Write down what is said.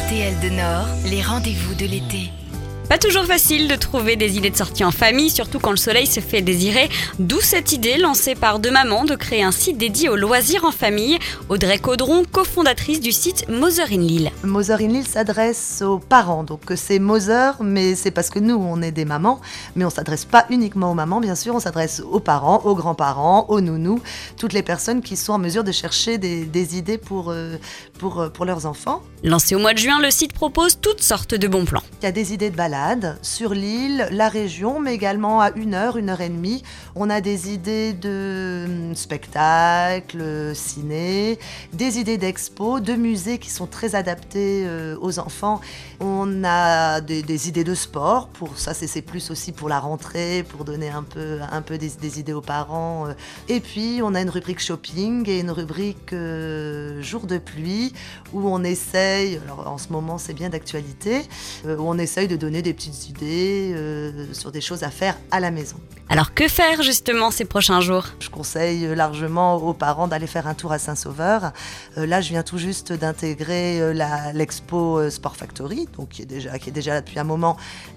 TL de Nord, les rendez-vous de l'été. Pas toujours facile de trouver des idées de sortie en famille, surtout quand le soleil se fait désirer. D'où cette idée lancée par deux mamans de créer un site dédié aux loisirs en famille. Audrey Caudron, cofondatrice du site Mother in Lille. Mother in Lille s'adresse aux parents, donc c'est Mother, mais c'est parce que nous on est des mamans, mais on s'adresse pas uniquement aux mamans, bien sûr, on s'adresse aux parents, aux grands-parents, aux nounous, toutes les personnes qui sont en mesure de chercher des idées pour leurs enfants. Lancé au mois de juin, le site propose toutes sortes de bons plans. Il y a des idées de balades sur l'île, la région, mais également à 1 heure et demie. On a des idées de spectacles, ciné, des idées d'expos, de musées qui sont très adaptés aux enfants. On a des idées de sport, pour ça c'est plus aussi pour la rentrée, pour donner un peu des idées aux parents. Et puis on a une rubrique shopping et une rubrique jour de pluie où on essaye, alors en ce moment c'est bien d'actualité, où on essaye de donner des petites idées sur des choses à faire à la maison. Alors que faire justement ces prochains jours ? Je conseille largement aux parents d'aller faire un tour à Saint-Sauveur. Là, je viens tout juste d'intégrer l'expo Sport Factory, donc qui est déjà là depuis un moment